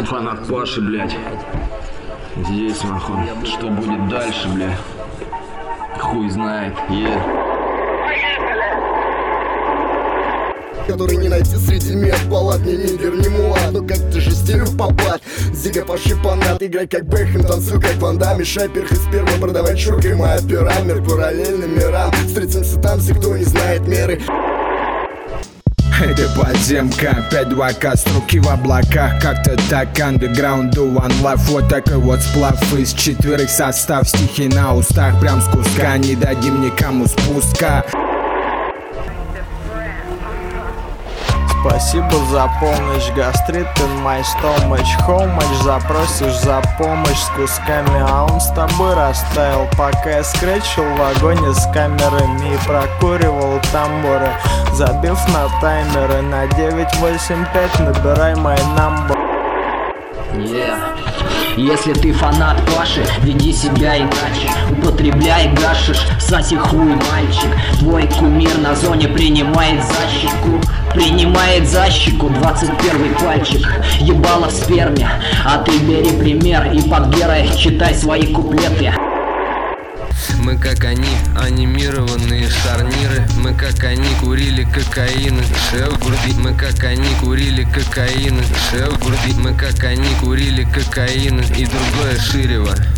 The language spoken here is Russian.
Фанат Паши, блядь. Здесь, нахуй. Что будет дальше, блядь? Хуй знает. Который не найти среди мест палат. Не нигер, не мулат, но как ты же стилю попасть. Зига Паши фанат, играй как Бэхэм, танцуй как Ван Дам. Мешай перх из первого, продавай чуркой моя пера. Мир параллельным мирам, встретимся там, все, кто не знает меры. Это подземка, 5-2К, струки в облаках. Как-то так, андеграунду, one life. Вот такой вот сплав из четверых состав. Стихи на устах, прям с куска. Не дадим никому спуска. Спасибо за помощь, гастрит in my stomach. How much запросишь за помощь с кусками, а он с тобой растаял, пока я скретчил в вагоне с камерами и прокуривал тамбуры, забив на таймеры на 985, набирай мой number. Если ты фанат Паши, веди себя иначе. Употребляй гашиш, соси хуй, мальчик. Твой кумир на зоне принимает защиту. Принимает защику, 21 пальчик. Ебало в сперме, а ты бери пример и под героя читай свои куплеты. Мы как они, анимированные шарниры. Мы как они, курили кокаин и шеф в груди. Мы как они, курили кокаин и шеф в груди. Мы как они, курили кокаин и другое ширево.